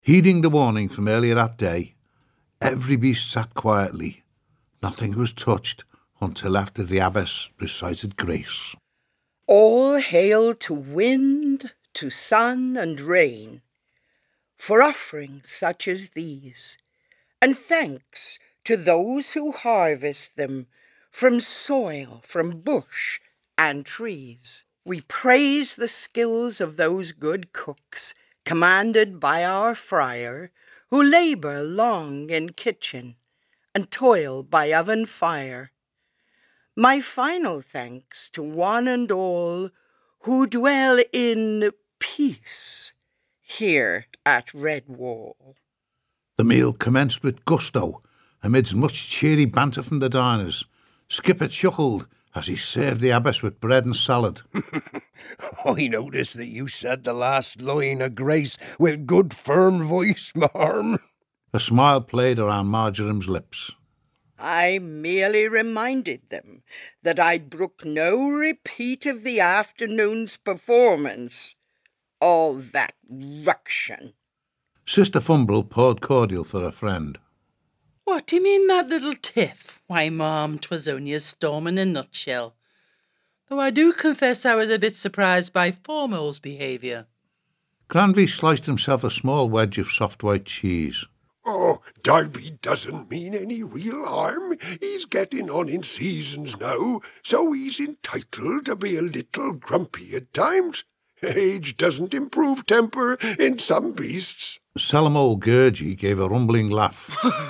Heeding the warning from earlier that day, every beast sat quietly. Nothing was touched until after the abbess recited grace. All hail to wind, to sun and rain, for offerings such as these, and thanks to those who harvest them from soil, from bush and trees. We praise the skills of those good cooks, commanded by our friar, who labour long in kitchen and toil by oven fire. My final thanks to one and all who dwell in peace here at Redwall. The meal commenced with gusto, amidst much cheery banter from the diners. Skipper chuckled as he served the abbess with bread and salad. I noticed that you said the last line of grace with good firm voice, marm. A smile played around Marjorie's lips. I merely reminded them that I'd brook no repeat of the afternoon's performance. All that ruction. Sister Fumbrel poured cordial for her friend. What do you mean, that little tiff? Why, Ma'am, 'twas only a storm in a nutshell. Though I do confess I was a bit surprised by Formal's behaviour. Granvy sliced himself a small wedge of soft white cheese. Oh, Darby doesn't mean any real harm. He's getting on in seasons now, so he's entitled to be a little grumpy at times. Age doesn't improve temper in some beasts. Solemn old Gurgie gave a rumbling laugh.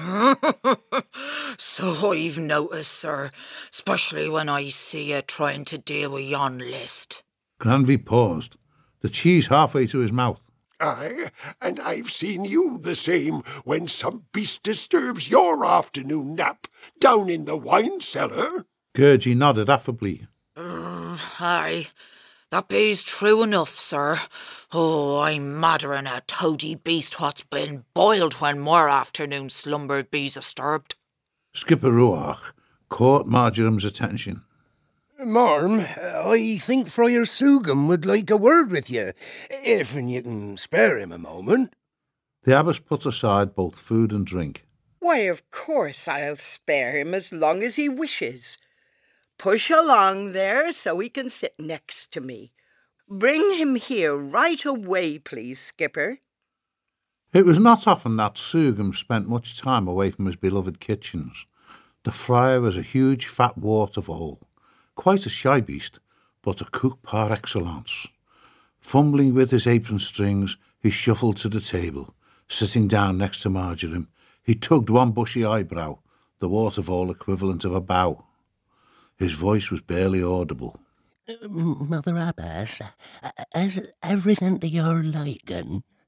So I've noticed, sir, especially when I see you trying to deal with yon list. Granvy paused, the cheese halfway to his mouth. Aye, and I've seen you the same when some beast disturbs your afternoon nap down in the wine cellar. Gurgie nodded affably. Aye, that be's true enough, sir. Oh, I'm madder'n a toady beast what's been boiled when more afternoon slumbered be's disturbed. Skipper Ruach caught Marjorie's attention. Marm, I think Friar Sugum would like a word with you, if you can spare him a moment. The abbess put aside both food and drink. Why, of course I'll spare him as long as he wishes. Push along there so he can sit next to me. Bring him here right away, please, Skipper. It was not often that Sugum spent much time away from his beloved kitchens. The friar was a huge fat watervole, quite a shy beast, but a cook par excellence. Fumbling with his apron strings, he shuffled to the table. Sitting down next to Marjorie, he tugged one bushy eyebrow, the watervole equivalent of a bow. His voice was barely audible. Mother Abbess, is everything to your liking?